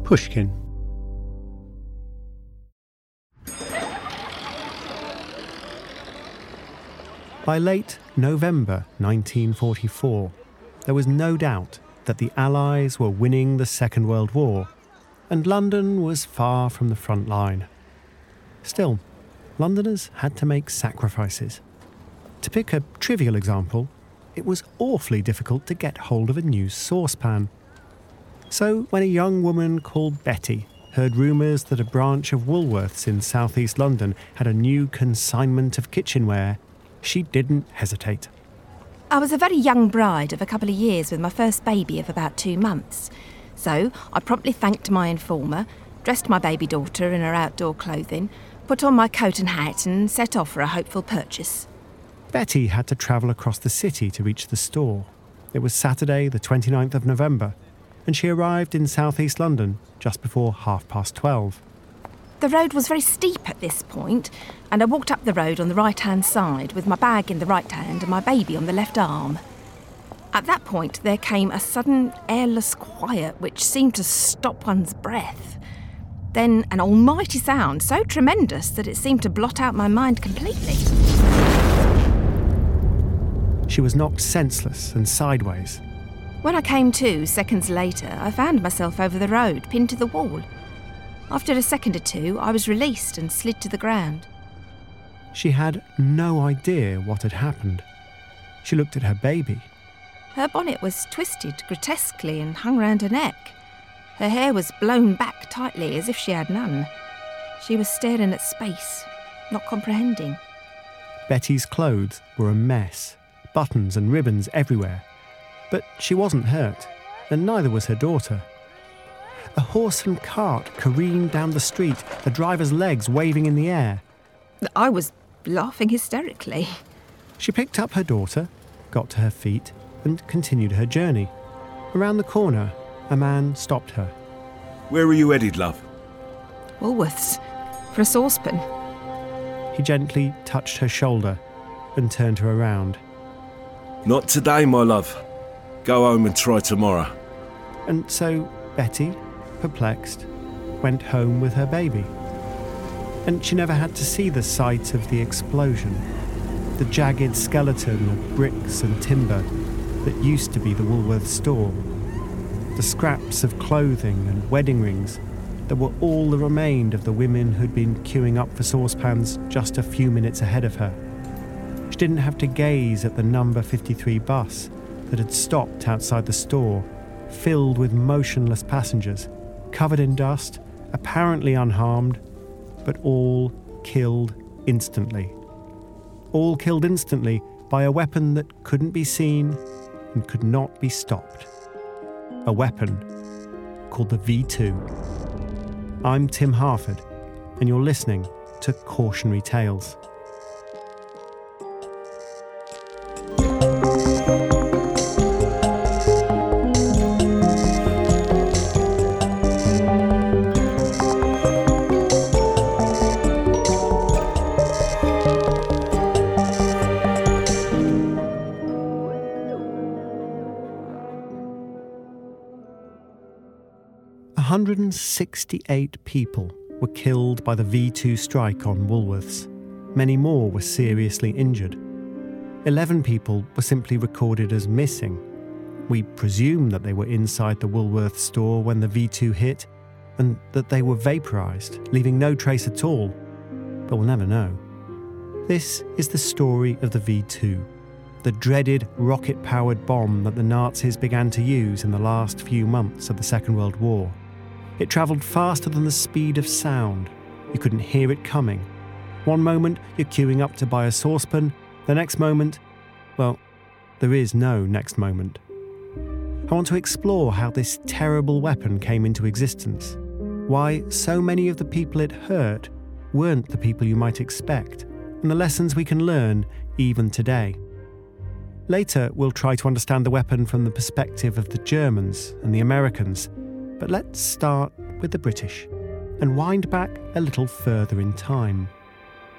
Pushkin. By late November 1944, there was no doubt that the Allies were winning the Second World War, and London was far from the front line. Still, Londoners had to make sacrifices. To pick a trivial example, it was awfully difficult to get hold of a new saucepan. So when a young woman called Betty heard rumours that a branch of Woolworths in southeast London had a new consignment of kitchenware, she didn't hesitate. I was a very young bride of a couple of years with my first baby of about 2 months. So I promptly thanked my informer, dressed my baby daughter in her outdoor clothing, put on my coat and hat and set off for a hopeful purchase. Betty had to travel across the city to reach the store. It was Saturday, the 29th of November, and she arrived in southeast London just before 12:30. The road was very steep at this point, and I walked up the road on the right-hand side with my bag in the right hand and my baby on the left arm. At that point, there came a sudden airless quiet which seemed to stop one's breath. Then an almighty sound so tremendous that it seemed to blot out my mind completely. She was knocked senseless and sideways. When I came to, seconds later, I found myself over the road, pinned to the wall. After a second or two, I was released and slid to the ground. She had no idea what had happened. She looked at her baby. Her bonnet was twisted grotesquely and hung round her neck. Her hair was blown back tightly as if she had none. She was staring at space, not comprehending. Betty's clothes were a mess, buttons and ribbons everywhere. But she wasn't hurt, and neither was her daughter. A horse and cart careened down the street, the driver's legs waving in the air. I was laughing hysterically. She picked up her daughter, got to her feet, and continued her journey. Around the corner, a man stopped her. "Where are you headed, love?" "Woolworths, for a saucepan." He gently touched her shoulder and turned her around. "Not today, my love. Go home and try tomorrow." And so Betty, perplexed, went home with her baby. And she never had to see the site of the explosion, the jagged skeleton of bricks and timber that used to be the Woolworths store, the scraps of clothing and wedding rings that were all that remained of the women who'd been queuing up for saucepans just a few minutes ahead of her. She didn't have to gaze at the number 53 bus that had stopped outside the store, filled with motionless passengers, covered in dust, apparently unharmed, but all killed instantly. All killed instantly by a weapon that couldn't be seen and could not be stopped. A weapon called the V2. I'm Tim Harford, and you're listening to Cautionary Tales. – 168 people were killed by the V2 strike on Woolworths. Many more were seriously injured. 11 people were simply recorded as missing. We presume that they were inside the Woolworths store when the V2 hit, and that they were vaporised, leaving no trace at all. But we'll never know. This is the story of the V2, the dreaded rocket-powered bomb that the Nazis began to use in the last few months of the Second World War. It travelled faster than the speed of sound. You couldn't hear it coming. One moment, you're queuing up to buy a saucepan. The next moment, well, there is no next moment. I want to explore how this terrible weapon came into existence, why so many of the people it hurt weren't the people you might expect, and the lessons we can learn even today. Later, we'll try to understand the weapon from the perspective of the Germans and the Americans, but let's start with the British and wind back a little further in time.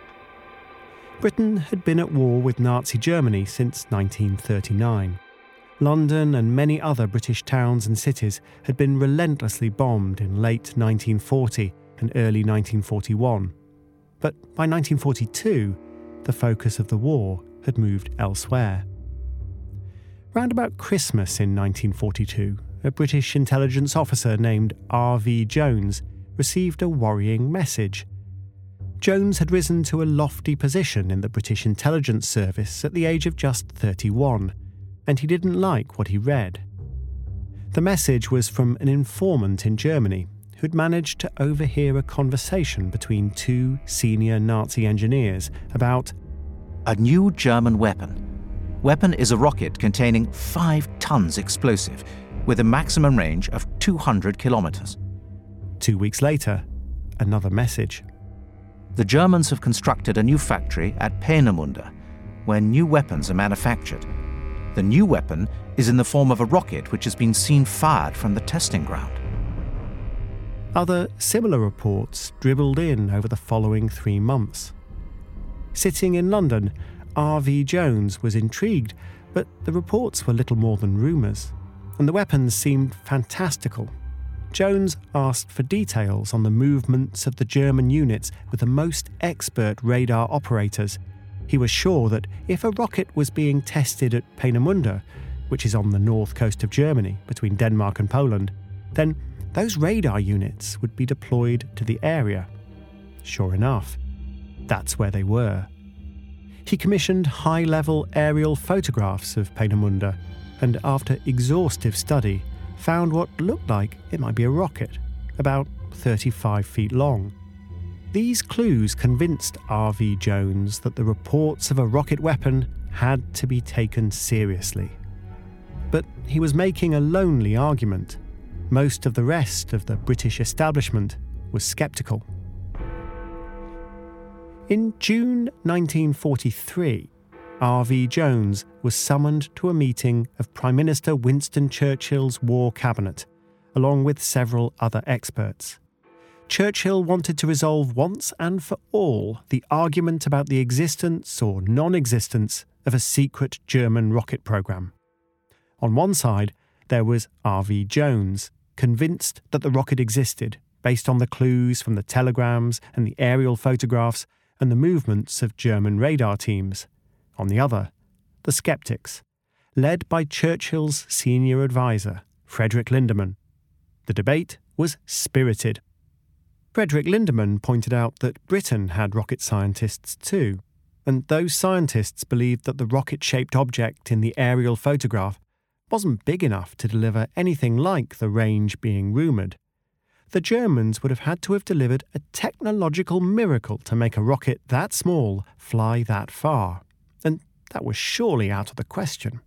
Britain had been at war with Nazi Germany since 1939. London and many other British towns and cities had been relentlessly bombed in late 1940 and early 1941. But by 1942, the focus of the war had moved elsewhere. Round about Christmas in 1942, a British intelligence officer named R.V. Jones received a worrying message. Jones had risen to a lofty position in the British intelligence service at the age of just 31, and he didn't like what he read. The message was from an informant in Germany who'd managed to overhear a conversation between two senior Nazi engineers about a new German weapon. Weapon is a rocket containing 5 tons explosive with a maximum range of 200 kilometers. 2 weeks later, another message. The Germans have constructed a new factory at Peenemünde, where new weapons are manufactured. The new weapon is in the form of a rocket which has been seen fired from the testing ground. Other similar reports dribbled in over the following 3 months. Sitting in London, R.V. Jones was intrigued, but the reports were little more than rumours, and the weapons seemed fantastical. Jones asked for details on the movements of the German units with the most expert radar operators. He was sure that if a rocket was being tested at Peenemünde, which is on the north coast of Germany between Denmark and Poland, then those radar units would be deployed to the area. Sure enough, that's where they were. He commissioned high-level aerial photographs of Peenemünde, and after exhaustive study, found what looked like it might be a rocket, about 35 feet long. These clues convinced R.V. Jones that the reports of a rocket weapon had to be taken seriously. But he was making a lonely argument. Most of the rest of the British establishment was sceptical. In June 1943, R.V. Jones was summoned to a meeting of Prime Minister Winston Churchill's War Cabinet, along with several other experts. Churchill wanted to resolve once and for all the argument about the existence or non-existence of a secret German rocket program. On one side, there was R.V. Jones, convinced that the rocket existed, based on the clues from the telegrams and the aerial photographs and the movements of German radar teams. On the other, the skeptics, led by Churchill's senior advisor, Frederick Lindemann. The debate was spirited. Frederick Lindemann pointed out that Britain had rocket scientists too, and those scientists believed that the rocket-shaped object in the aerial photograph wasn't big enough to deliver anything like the range being rumoured. The Germans would have had to have delivered a technological miracle to make a rocket that small fly that far, and that was surely out of the question.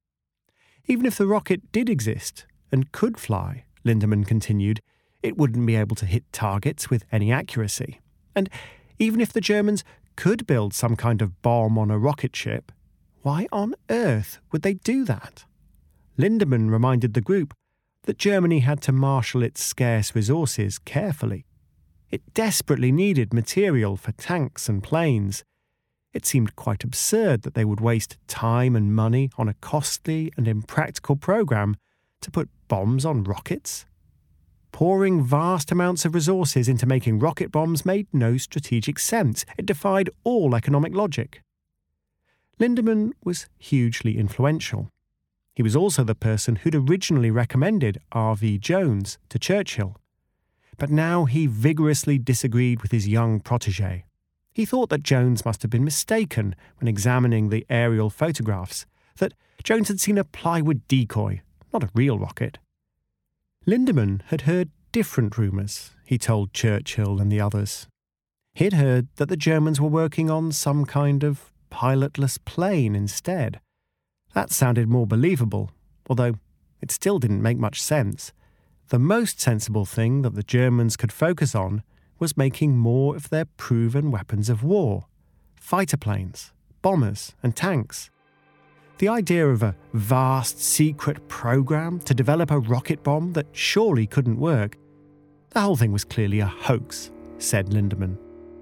Even if the rocket did exist and could fly, Lindemann continued, it wouldn't be able to hit targets with any accuracy. And even if the Germans could build some kind of bomb on a rocket ship, why on earth would they do that? Lindemann reminded the group that Germany had to marshal its scarce resources carefully. It desperately needed material for tanks and planes. It seemed quite absurd that they would waste time and money on a costly and impractical program to put bombs on rockets. Pouring vast amounts of resources into making rocket bombs made no strategic sense. It defied all economic logic. Lindemann was hugely influential. He was also the person who'd originally recommended R.V. Jones to Churchill. But now he vigorously disagreed with his young protégé. He thought that Jones must have been mistaken when examining the aerial photographs, that Jones had seen a plywood decoy, not a real rocket. Lindemann had heard different rumours, he told Churchill and the others. He'd heard that the Germans were working on some kind of pilotless plane instead. That sounded more believable, although it still didn't make much sense. The most sensible thing that the Germans could focus on was making more of their proven weapons of war, fighter planes, bombers and tanks. The idea of a vast secret program to develop a rocket bomb that surely couldn't work, the whole thing was clearly a hoax, said Lindemann.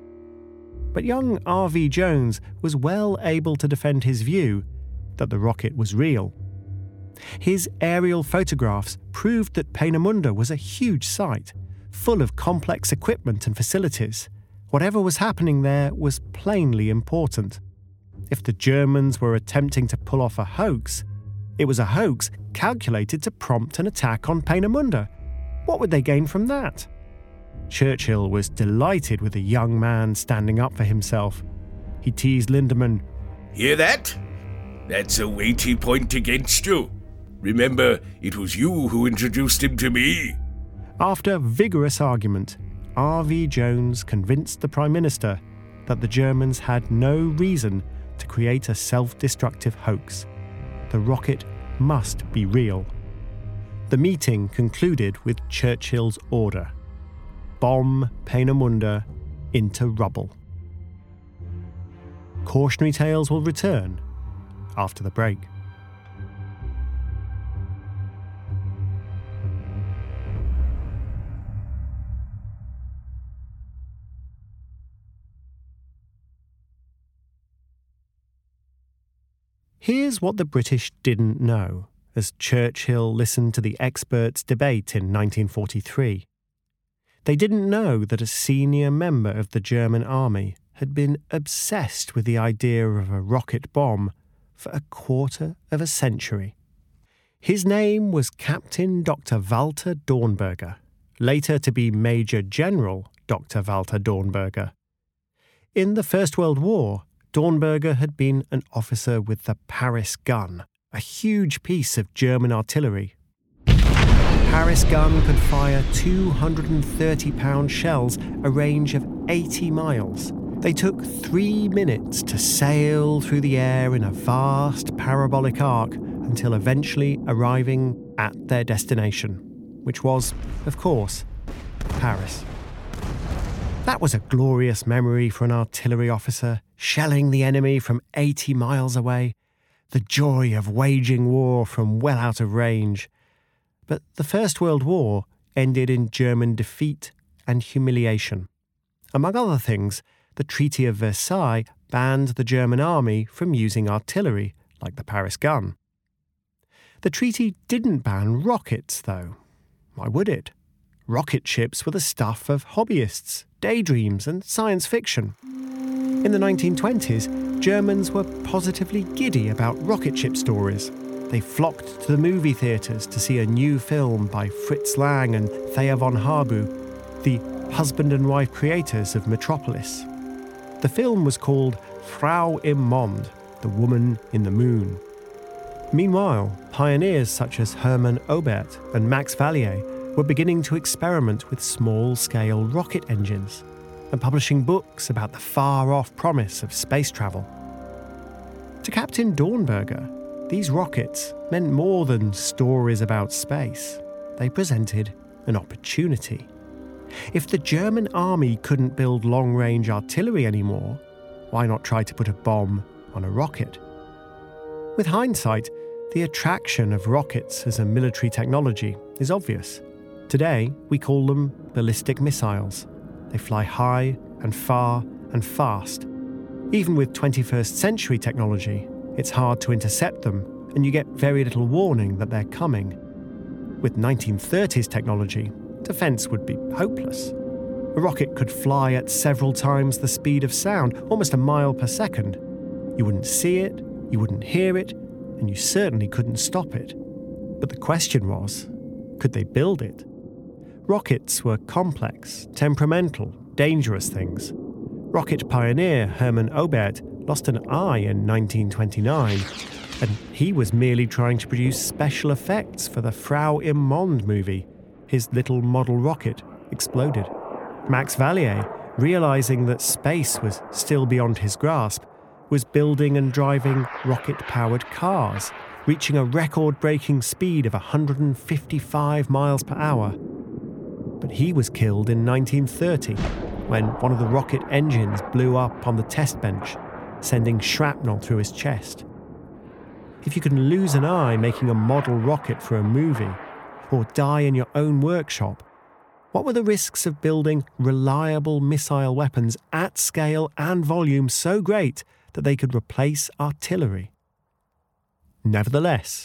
But young R.V. Jones was well able to defend his view that the rocket was real. His aerial photographs proved that Peenemünde was a huge site, full of complex equipment and facilities. Whatever was happening there was plainly important. If the Germans were attempting to pull off a hoax, it was a hoax calculated to prompt an attack on Peenemünde. What would they gain from that? Churchill was delighted with the young man standing up for himself. He teased Lindemann. "Hear that? That's a weighty point against you. Remember, it was you who introduced him to me." After vigorous argument, R.V. Jones convinced the Prime Minister that the Germans had no reason to create a self-destructive hoax. The rocket must be real. The meeting concluded with Churchill's order: bomb Peenemünde into rubble. Cautionary Tales will return after the break. Here's what the British didn't know as Churchill listened to the experts' debate in 1943. They didn't know that a senior member of the German army had been obsessed with the idea of a rocket bomb for a quarter of a century. His name was Captain Dr. Walter Dornberger, later to be Major General Dr. Walter Dornberger. In the First World War, Dornberger had been an officer with the Paris gun, a huge piece of German artillery. Paris gun could fire 230-pound shells a range of 80 miles. They took 3 minutes to sail through the air in a vast parabolic arc until eventually arriving at their destination, which was, of course, Paris. That was a glorious memory for an artillery officer, shelling the enemy from 80 miles away, the joy of waging war from well out of range. But the First World War ended in German defeat and humiliation. Among other things, the Treaty of Versailles banned the German army from using artillery, like the Paris gun. The treaty didn't ban rockets, though. Why would it? Rocket ships were the stuff of hobbyists, daydreams, and science fiction. In the 1920s, Germans were positively giddy about rocket ship stories. They flocked to the movie theatres to see a new film by Fritz Lang and Thea von Harbu, the husband and wife creators of Metropolis. The film was called Frau im Mond, the woman in the moon. Meanwhile, pioneers such as Hermann Oberth and Max Valier were beginning to experiment with small-scale rocket engines and publishing books about the far-off promise of space travel. To Captain Dornberger, these rockets meant more than stories about space. They presented an opportunity. If the German army couldn't build long-range artillery anymore, why not try to put a bomb on a rocket? With hindsight, the attraction of rockets as a military technology is obvious. Today, we call them ballistic missiles. They fly high and far and fast. Even with 21st century technology, it's hard to intercept them, and you get very little warning that they're coming. With 1930s technology, defense would be hopeless. A rocket could fly at several times the speed of sound, almost a mile per second. You wouldn't see it, you wouldn't hear it, and you certainly couldn't stop it. But the question was, could they build it? Rockets were complex, temperamental, dangerous things. Rocket pioneer Hermann Oberth lost an eye in 1929, and he was merely trying to produce special effects for the Frau im Mond movie. His little model rocket exploded. Max Valier, realizing that space was still beyond his grasp, was building and driving rocket-powered cars, reaching a record-breaking speed of 155 miles per hour. But he was killed in 1930, when one of the rocket engines blew up on the test bench, sending shrapnel through his chest. If you can lose an eye making a model rocket for a movie, or die in your own workshop, what were the risks of building reliable missile weapons at scale and volume so great that they could replace artillery? Nevertheless,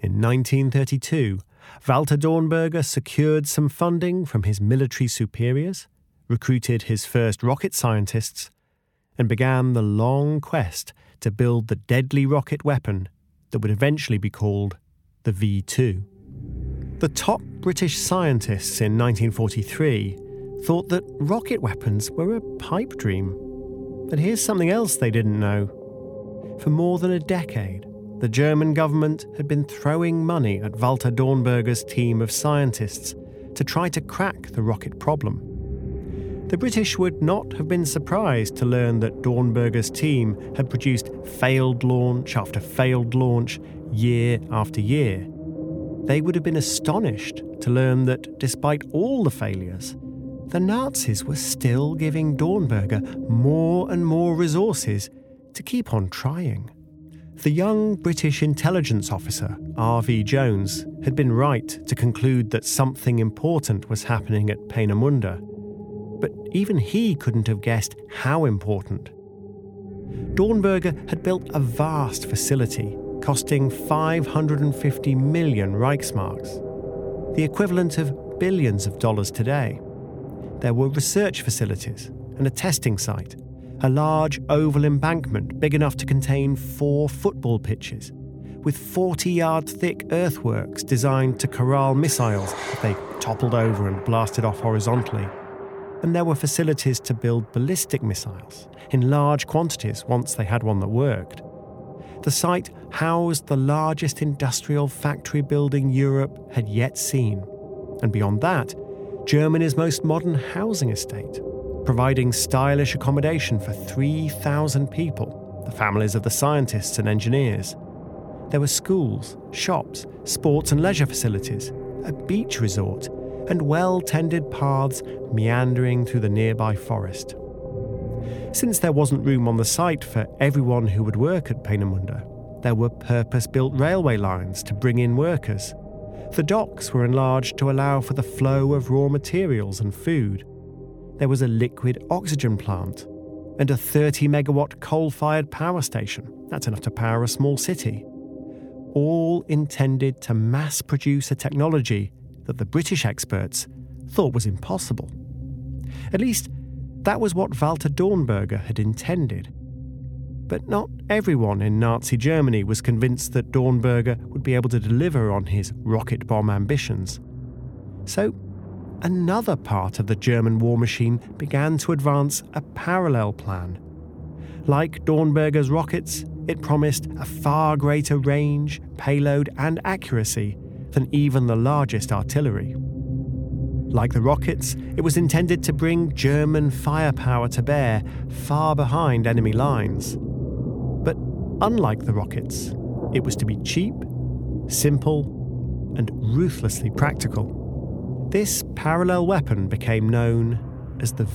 In 1932, Walter Dornberger secured some funding from his military superiors, recruited his first rocket scientists, and began the long quest to build the deadly rocket weapon that would eventually be called the V2. The top British scientists in 1943 thought that rocket weapons were a pipe dream. But here's something else they didn't know. For more than a decade, the German government had been throwing money at Walter Dornberger's team of scientists to try to crack the rocket problem. The British would not have been surprised to learn that Dornberger's team had produced failed launch after failed launch year after year. They would have been astonished to learn that despite all the failures, the Nazis were still giving Dornberger more and more resources to keep on trying. The young British intelligence officer, R.V. Jones, had been right to conclude that something important was happening at Peenemünde. But even he couldn't have guessed how important. Dornberger had built a vast facility costing 550 million Reichsmarks, the equivalent of billions of dollars today. There were research facilities and a testing site, a large oval embankment big enough to contain 4 football pitches, with 40-yard-thick earthworks designed to corral missiles if they toppled over and blasted off horizontally. And there were facilities to build ballistic missiles in large quantities once they had one that worked. The site housed the largest industrial factory building Europe had yet seen, and beyond that, Germany's most modern housing estate, providing stylish accommodation for 3,000 people, the families of the scientists and engineers. There were schools, shops, sports and leisure facilities, a beach resort, and well-tended paths meandering through the nearby forest. Since there wasn't room on the site for everyone who would work at Peenemünde, there were purpose-built railway lines to bring in workers. The docks were enlarged to allow for the flow of raw materials and food. There was a liquid oxygen plant and a 30-megawatt coal-fired power station. That's enough to power a small city. All intended to mass-produce a technology that the British experts thought was impossible. At least, that was what Walter Dornberger had intended. But not everyone in Nazi Germany was convinced that Dornberger would be able to deliver on his rocket bomb ambitions. So, another part of the German war machine began to advance a parallel plan. Like Dornberger's rockets, it promised a far greater range, payload, and accuracy than even the largest artillery. Like the rockets, it was intended to bring German firepower to bear far behind enemy lines. But unlike the rockets, it was to be cheap, simple, and ruthlessly practical. This parallel weapon became known as the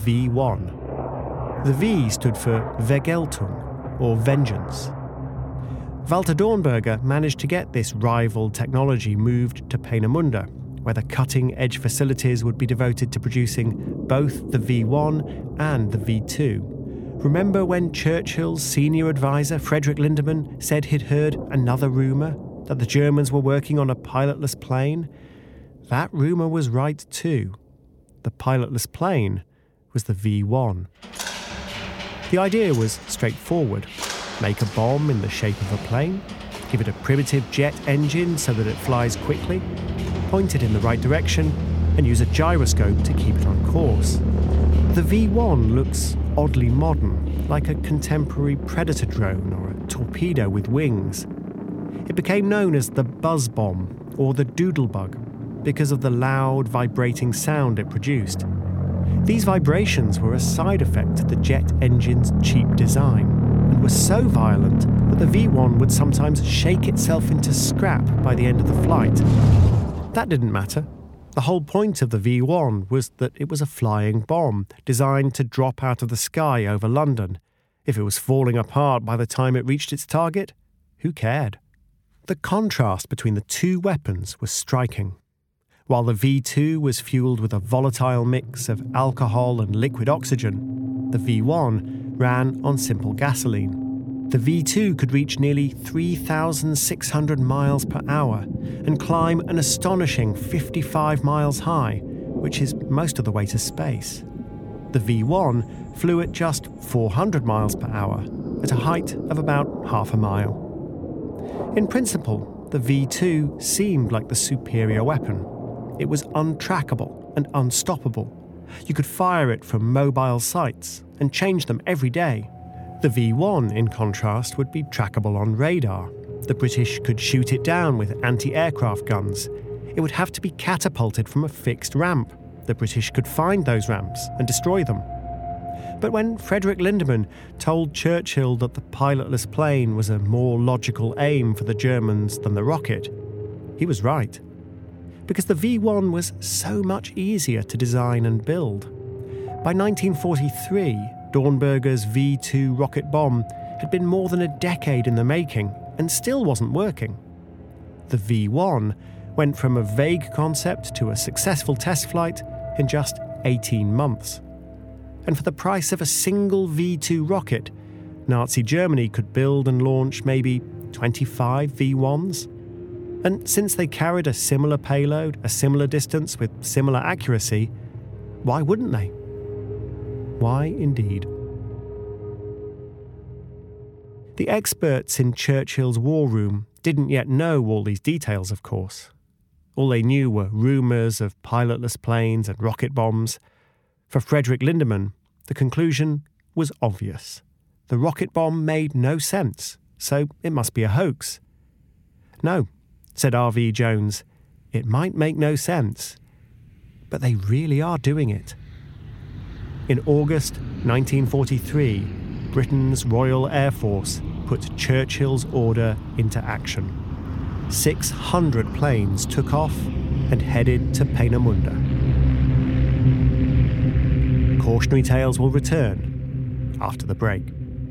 V1. The V stood for Vergeltung, or vengeance. Walter Dornberger managed to get this rival technology moved to Peenemünde, where the cutting-edge facilities would be devoted to producing both the V1 and the V2. Remember when Churchill's senior advisor, Frederick Lindemann, said he'd heard another rumour that the Germans were working on a pilotless plane? That rumour was right too. The pilotless plane was the V1. The idea was straightforward. Make a bomb in the shape of a plane, give it a primitive jet engine so that it flies quickly, point it in the right direction, and use a gyroscope to keep it on course. The V1 looks oddly modern, like a contemporary Predator drone or a torpedo with wings. It became known as the buzz bomb or the doodlebug because of the loud, vibrating sound it produced. These vibrations were a side effect of the jet engine's cheap design and were so violent that the V1 would sometimes shake itself into scrap by the end of the flight. That didn't matter. The whole point of the V1 was that it was a flying bomb designed to drop out of the sky over London. If it was falling apart by the time it reached its target, who cared? The contrast between the two weapons was striking. While the V2 was fueled with a volatile mix of alcohol and liquid oxygen, the V1 ran on simple gasoline. The V2 could reach nearly 3,600 miles per hour and climb an astonishing 55 miles high, which is most of the way to space. The V1 flew at just 400 miles per hour, at a height of about half a mile. In principle, the V2 seemed like the superior weapon. It was untrackable and unstoppable. You could fire it from mobile sites and change them every day. The V1, in contrast, would be trackable on radar. The British could shoot it down with anti-aircraft guns. It would have to be catapulted from a fixed ramp. The British could find those ramps and destroy them. But when Frederick Lindemann told Churchill that the pilotless plane was a more logical aim for the Germans than the rocket, he was right. Because the V1 was so much easier to design and build. By 1943, Dornberger's V2 rocket bomb had been more than a decade in the making and still wasn't working. The V1 went from a vague concept to a successful test flight in just 18 months. And for the price of a single V2 rocket, Nazi Germany could build and launch maybe 25 V1s. And since they carried a similar payload, a similar distance with similar accuracy, why wouldn't they? Why indeed? The experts in Churchill's war room didn't yet know all these details, of course. All they knew were rumours of pilotless planes and rocket bombs. For Frederick Lindemann, the conclusion was obvious. The rocket bomb made no sense, so it must be a hoax. No, said R.V. Jones, it might make no sense, but they really are doing it. In August 1943, Britain's Royal Air Force put Churchill's order into action. 600 planes took off and headed to Peenemünde. Cautionary Tales will return after the break.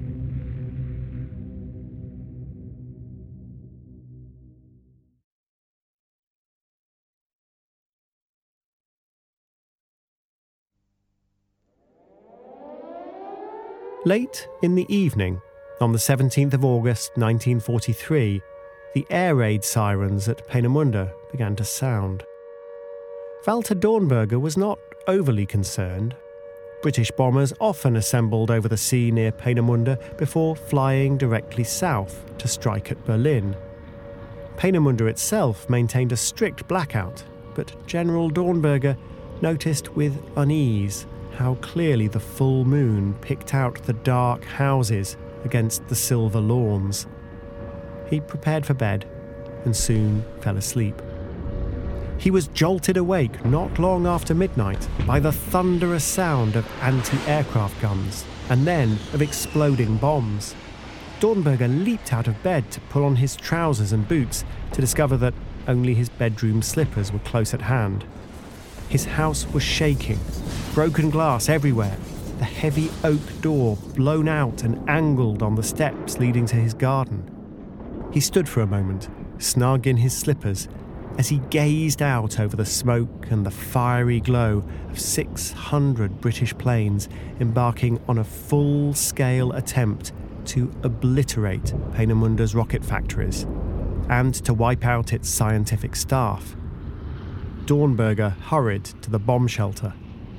Late in the evening, on the 17th of August 1943, the air raid sirens at Peenemünde began to sound. Walter Dornberger was not overly concerned. British bombers often assembled over the sea near Peenemünde before flying directly south to strike at Berlin. Peenemünde itself maintained a strict blackout, but General Dornberger noticed with unease how clearly the full moon picked out the dark houses against the silver lawns. He prepared for bed and soon fell asleep. He was jolted awake not long after midnight by the thunderous sound of anti-aircraft guns and then of exploding bombs. Dornberger leaped out of bed to pull on his trousers and boots to discover that only his bedroom slippers were close at hand. His house was shaking, broken glass everywhere, the heavy oak door blown out and angled on the steps leading to his garden. He stood for a moment, snug in his slippers, as he gazed out over the smoke and the fiery glow of 600 British planes embarking on a full-scale attempt to obliterate Peenemunde's rocket factories and to wipe out its scientific staff. Dornberger hurried to the bomb shelter.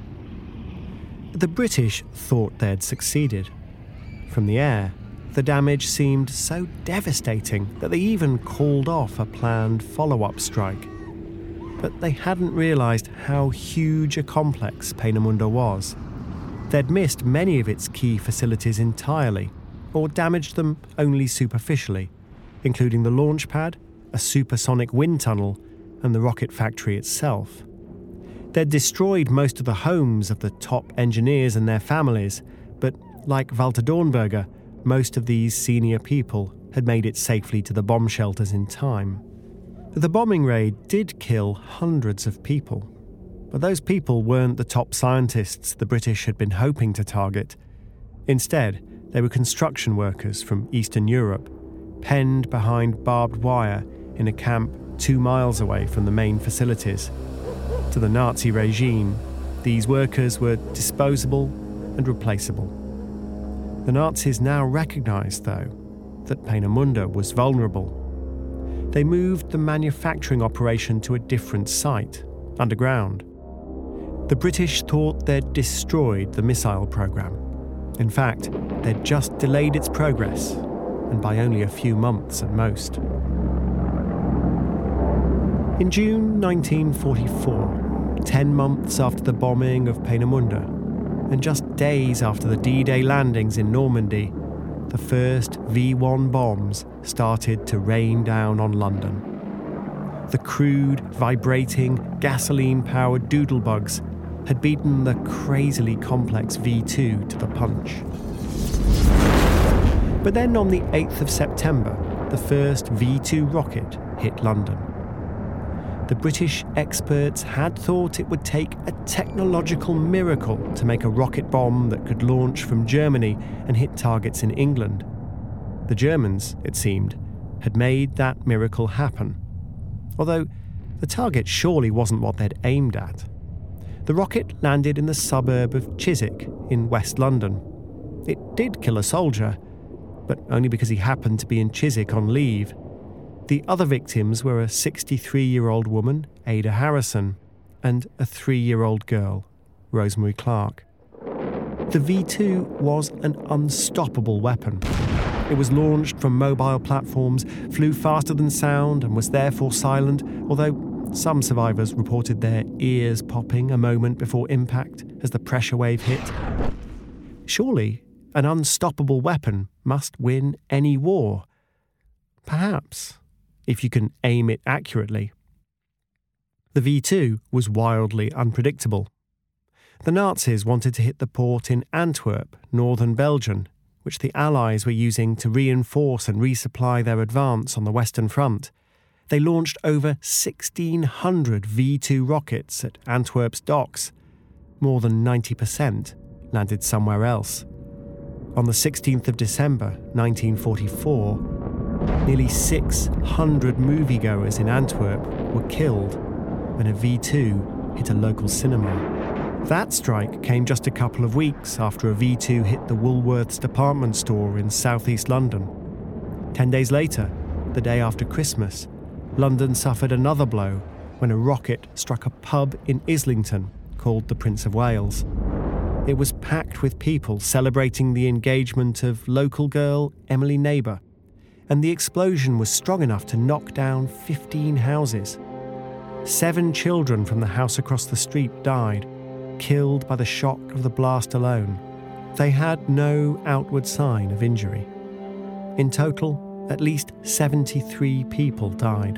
The British thought they'd succeeded. From the air, the damage seemed so devastating that they even called off a planned follow-up strike. But they hadn't realised how huge a complex Peenemünde was. They'd missed many of its key facilities entirely, or damaged them only superficially, including the launch pad, a supersonic wind tunnel, and the rocket factory itself. They'd destroyed most of the homes of the top engineers and their families, but like Walter Dornberger, most of these senior people had made it safely to the bomb shelters in time. The bombing raid did kill hundreds of people, but those people weren't the top scientists the British had been hoping to target. Instead, they were construction workers from Eastern Europe, penned behind barbed wire in a camp 2 miles away from the main facilities. To the Nazi regime, these workers were disposable and replaceable. The Nazis now recognised, though, that Peenemünde was vulnerable. They moved the manufacturing operation to a different site, underground. The British thought they'd destroyed the missile program. In fact, they'd just delayed its progress, and by only a few months at most. In June 1944, 10 months after the bombing of Peenemünde, and just days after the D-Day landings in Normandy, the first V1 bombs started to rain down on London. The crude, vibrating, gasoline-powered doodlebugs had beaten the crazily complex V2 to the punch. But then on the 8th of September, the first V2 rocket hit London. The British experts had thought it would take a technological miracle to make a rocket bomb that could launch from Germany and hit targets in England. The Germans, it seemed, had made that miracle happen. Although the target surely wasn't what they'd aimed at. The rocket landed in the suburb of Chiswick in West London. It did kill a soldier, but only because he happened to be in Chiswick on leave. The other victims were a 63-year-old woman, Ada Harrison, and a 3-year-old girl, Rosemary Clark. The V2 was an unstoppable weapon. It was launched from mobile platforms, flew faster than sound, and was therefore silent, although some survivors reported their ears popping a moment before impact as the pressure wave hit. Surely, an unstoppable weapon must win any war. Perhaps, if you can aim it accurately. The V2 was wildly unpredictable. The Nazis wanted to hit the port in Antwerp, northern Belgium, which the Allies were using to reinforce and resupply their advance on the Western Front. They launched over 1,600 V2 rockets at Antwerp's docks. More than 90% landed somewhere else. On the 16th of December, 1944, nearly 600 moviegoers in Antwerp were killed when a V2 hit a local cinema. That strike came just a couple of weeks after a V2 hit the Woolworths department store in southeast London. 10 days later, the day after Christmas, London suffered another blow when a rocket struck a pub in Islington called the Prince of Wales. It was packed with people celebrating the engagement of local girl Emily Neighbour, and the explosion was strong enough to knock down 15 houses. 7 children from the house across the street died, killed by the shock of the blast alone. They had no outward sign of injury. In total, at least 73 people died.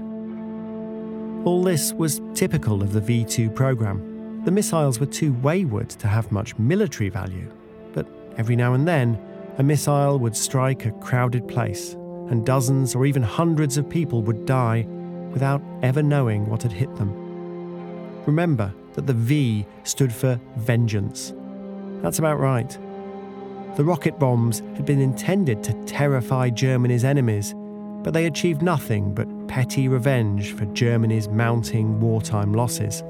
All this was typical of the V2 program. The missiles were too wayward to have much military value, but every now and then, a missile would strike a crowded place, and dozens or even hundreds of people would die without ever knowing what had hit them. Remember that the V stood for vengeance. That's about right. The rocket bombs had been intended to terrify Germany's enemies, but they achieved nothing but petty revenge for Germany's mounting wartime losses.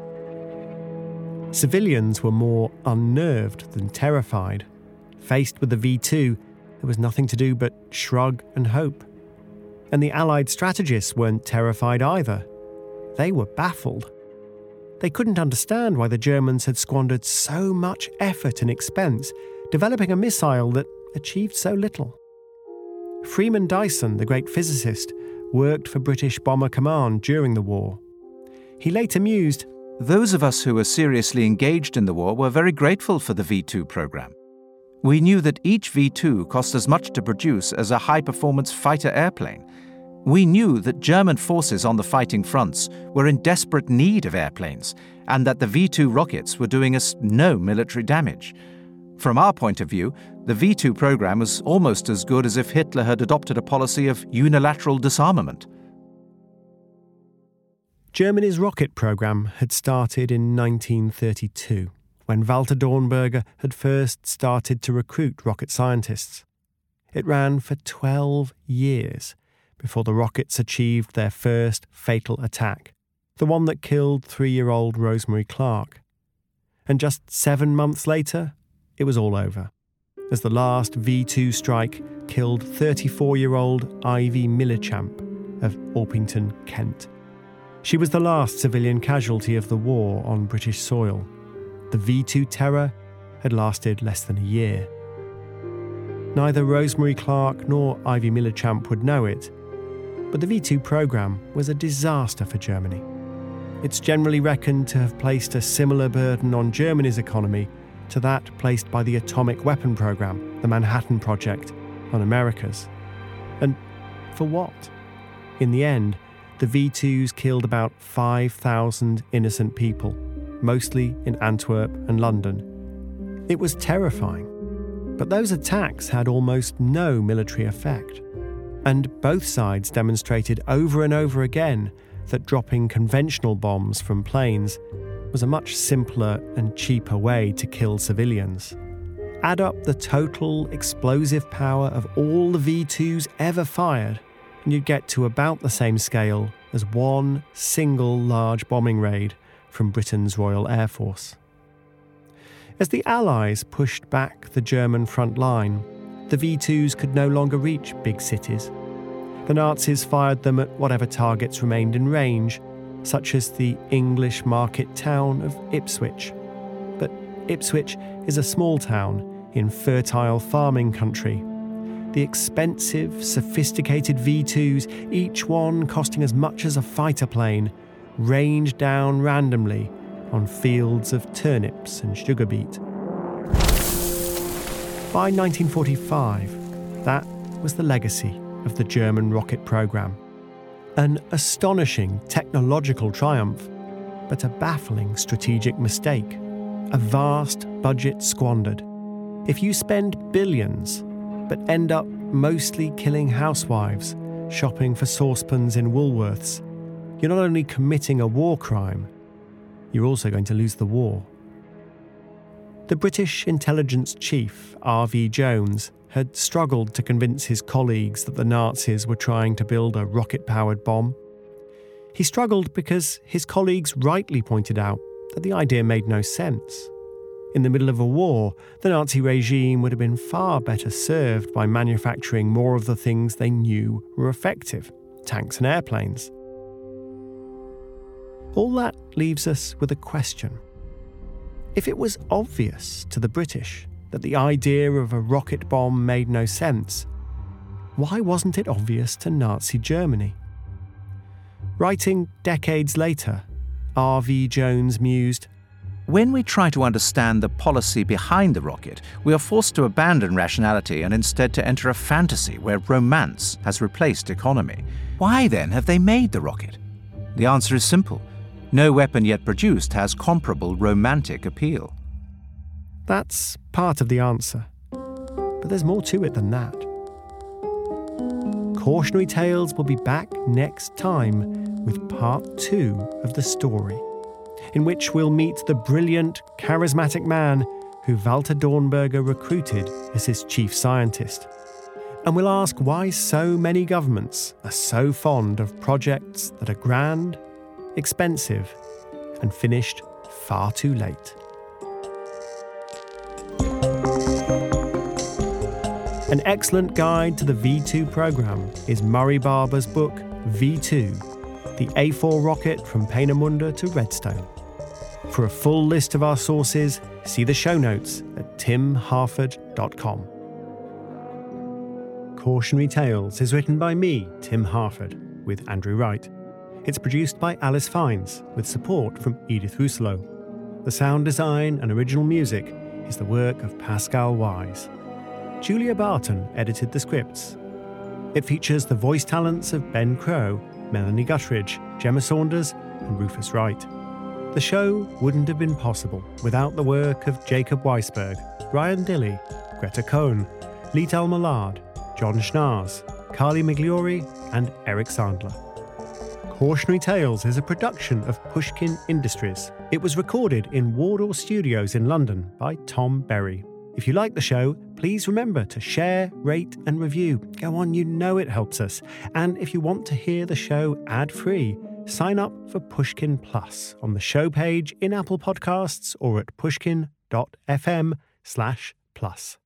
Civilians were more unnerved than terrified. Faced with the V2, there was nothing to do but shrug and hope. And the Allied strategists weren't terrified either. They were baffled. They couldn't understand why the Germans had squandered so much effort and expense developing a missile that achieved so little. Freeman Dyson, the great physicist, worked for British Bomber Command during the war. He later mused, "Those of us who were seriously engaged in the war were very grateful for the V2 program. We knew that each V2 cost as much to produce as a high-performance fighter airplane. We knew that German forces on the fighting fronts were in desperate need of airplanes, and that the V2 rockets were doing us no military damage. From our point of view, the V2 program was almost as good as if Hitler had adopted a policy of unilateral disarmament." Germany's rocket program had started in 1932, when Walter Dornberger had first started to recruit rocket scientists. It ran for 12 years before the rockets achieved their first fatal attack, the one that killed 3-year-old Rosemary Clark. And just 7 months later, it was all over. as the last V2 strike killed 34-year-old Ivy Millichamp of Orpington, Kent. She was the last civilian casualty of the war on British soil. The V2 terror had lasted less than a year. Neither Rosemary Clark nor Ivy Millichamp would know it, but the V2 programme was a disaster for Germany. It's generally reckoned to have placed a similar burden on Germany's economy to that placed by the atomic weapon programme, the Manhattan Project, on America's. And for what? In the end, the V2s killed about 5,000 innocent people, mostly in Antwerp and London. It was terrifying, but those attacks had almost no military effect. And both sides demonstrated over and over again that dropping conventional bombs from planes was a much simpler and cheaper way to kill civilians. Add up the total explosive power of all the V2s ever fired, and you'd get to about the same scale as one single large bombing raid from Britain's Royal Air Force. As the Allies pushed back the German front line, the V2s could no longer reach big cities. The Nazis fired them at whatever targets remained in range, such as the English market town of Ipswich. But Ipswich is a small town in fertile farming country. The expensive, sophisticated V2s, each one costing as much as a fighter plane, rained down randomly on fields of turnips and sugar beet. By 1945, that was the legacy of the German rocket programme. An astonishing technological triumph, but a baffling strategic mistake. A vast budget squandered. If you spend billions, but end up mostly killing housewives, shopping for saucepans in Woolworths, you're not only committing a war crime, you're also going to lose the war. The British intelligence chief, R.V. Jones, had struggled to convince his colleagues that the Nazis were trying to build a rocket-powered bomb. He struggled because his colleagues rightly pointed out that the idea made no sense. In the middle of a war, the Nazi regime would have been far better served by manufacturing more of the things they knew were effective, tanks and airplanes. All that leaves us with a question. If it was obvious to the British that the idea of a rocket bomb made no sense, why wasn't it obvious to Nazi Germany? Writing decades later, R.V. Jones mused, When we try to understand the policy behind the rocket, we are forced to abandon rationality and instead to enter a fantasy where romance has replaced economy. Why then have they made the rocket? The answer is simple. No weapon yet produced has comparable romantic appeal. That's part of the answer. But there's more to it than that. Cautionary Tales will be back next time with part 2 of the story, in which we'll meet the brilliant, charismatic man who Walter Dornberger recruited as his chief scientist. And we'll ask why so many governments are so fond of projects that are grand, expensive, and finished far too late. An excellent guide to the V2 programme is Murray Barber's book, V2, the A4 rocket from Peenemünde to Redstone. For a full list of our sources, see the show notes at timharford.com. Cautionary Tales is written by me, Tim Harford, with Andrew Wright. It's produced by Alice Fiennes, with support from Edith Rousselot. The sound design and original music is the work of Pascal Wise. Julia Barton edited the scripts. It features the voice talents of Ben Crow, Melanie Guttridge, Gemma Saunders, and Rufus Wright. The show wouldn't have been possible without the work of Jacob Weisberg, Ryan Dilley, Greta Cohn, Lital Millard, John Schnaars, Carly Migliori, and Eric Sandler. Cautionary Tales is a production of Pushkin Industries. It was recorded in Wardour Studios in London by Tom Berry. If you like the show, please remember to share, rate and review. Go on, you know it helps us. And if you want to hear the show ad-free, sign up for Pushkin Plus on the show page in Apple Podcasts or at pushkin.fm/plus.